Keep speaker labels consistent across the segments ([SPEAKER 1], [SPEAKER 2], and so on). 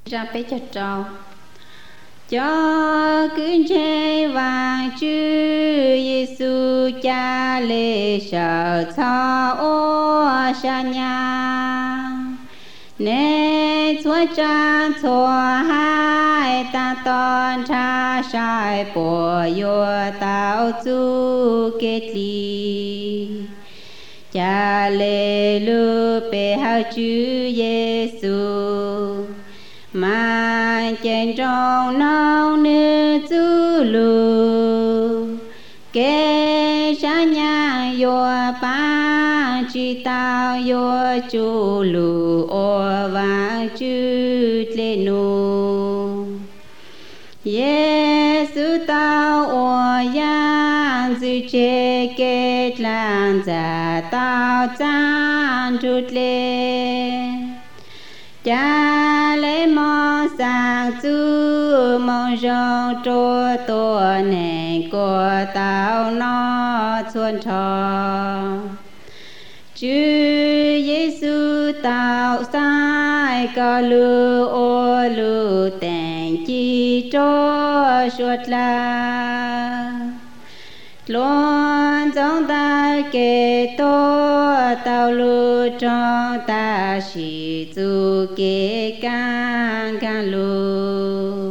[SPEAKER 1] ra bé cho trâu cho cứ chê vàng chư Giêsu cha lê sợ cho ô sa nhà nê chúa cha chúa hai ta ton cha sai bùa yo tao chu kết li cha lê lu bê hao chư Giêsu mà trên trong nâu nữ chú lù kê sa nhà yo ba chi tao yo chú lù ô vang chư lê nu Giêsu tao ô yang dư chê kết lan giả tao chan chút lê cha lê mong sang chú mong rong trô tô nền của tao nó xuân trò chư Giêsu tao sai có lưu ô lưu tèn chi trô suốt la luôn trong ta kê tô tao lưu trong ta sĩ chú kê can can lưu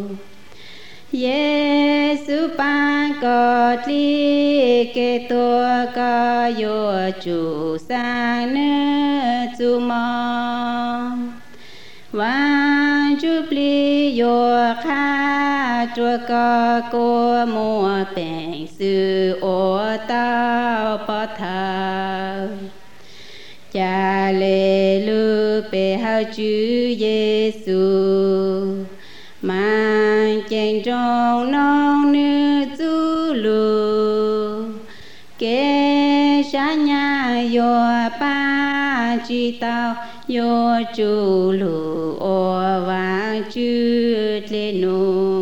[SPEAKER 1] Giêsu ban có li kê tô có yo chủ sang nữ chú mong vang chúc li yo kha chua có cô mua bèn sư ô tao bỏ thờ cha lê lu bê hao chư Giêsu mang chèn trong nông nữ chú lù kê sa nhà yo ba chi tao yo chú lù ô vang chư lê nu